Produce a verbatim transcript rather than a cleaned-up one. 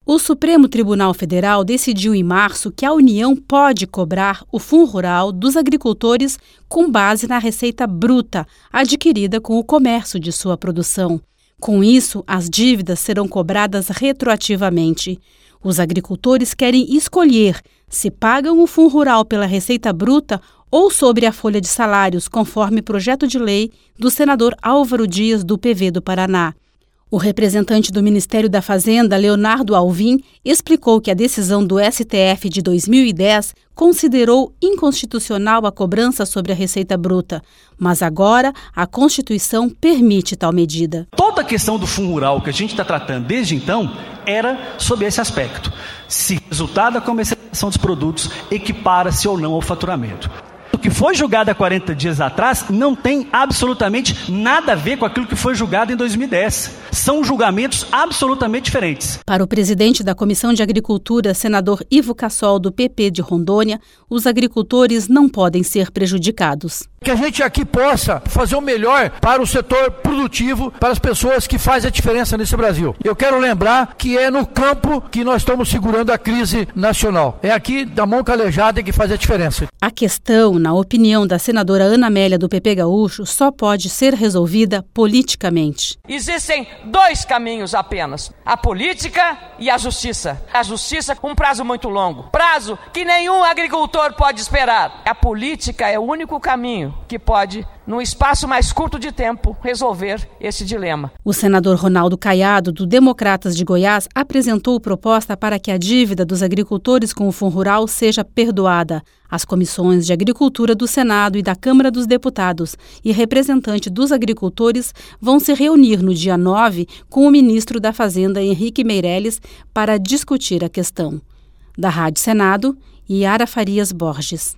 O Supremo Tribunal Federal decidiu em março que a União pode cobrar o Fundo Rural dos agricultores com base na receita bruta adquirida com o comércio de sua produção. Com isso, as dívidas serão cobradas retroativamente. Os agricultores querem escolher se pagam o Fundo Rural pela receita bruta ou sobre a folha de salários, conforme projeto de lei do senador Álvaro Dias, do P V do Paraná. O representante do Ministério da Fazenda, Leonardo Alvim, explicou que a decisão do S T F de dois mil e dez considerou inconstitucional a cobrança sobre a receita bruta, mas agora a Constituição permite tal medida. Toda a questão do Fundo Rural que a gente está tratando desde então era sobre esse aspecto. Se o resultado da comercialização dos produtos equipara-se ou não ao faturamento. O que foi julgado há quarenta dias atrás não tem absolutamente nada a ver com aquilo que foi julgado em dois mil e dez. São julgamentos absolutamente diferentes. Para o presidente da Comissão de Agricultura, senador Ivo Cassol, do P P de Rondônia, os agricultores não podem ser prejudicados. Que a gente aqui possa fazer o melhor para o setor produtivo, para as pessoas que fazem a diferença nesse Brasil. Eu quero lembrar que é no campo que nós estamos segurando a crise nacional. É aqui da mão calejada que faz a diferença. A questão, na opinião da senadora Ana Amélia, do P P Gaúcho, só pode ser resolvida politicamente. Existem dois caminhos apenas: a política e a justiça. A justiça, um prazo muito longo, prazo que nenhum agricultor pode esperar. A política é o único caminho que pode, num espaço mais curto de tempo, resolver esse dilema. O senador Ronaldo Caiado, do Democratas de Goiás, apresentou proposta para que a dívida dos agricultores com o Fundo Rural seja perdoada. As comissões de Agricultura do Senado e da Câmara dos Deputados e representante dos agricultores vão se reunir no dia nove com o ministro da Fazenda, Henrique Meirelles, para discutir a questão. Da Rádio Senado, Yara Farias Borges.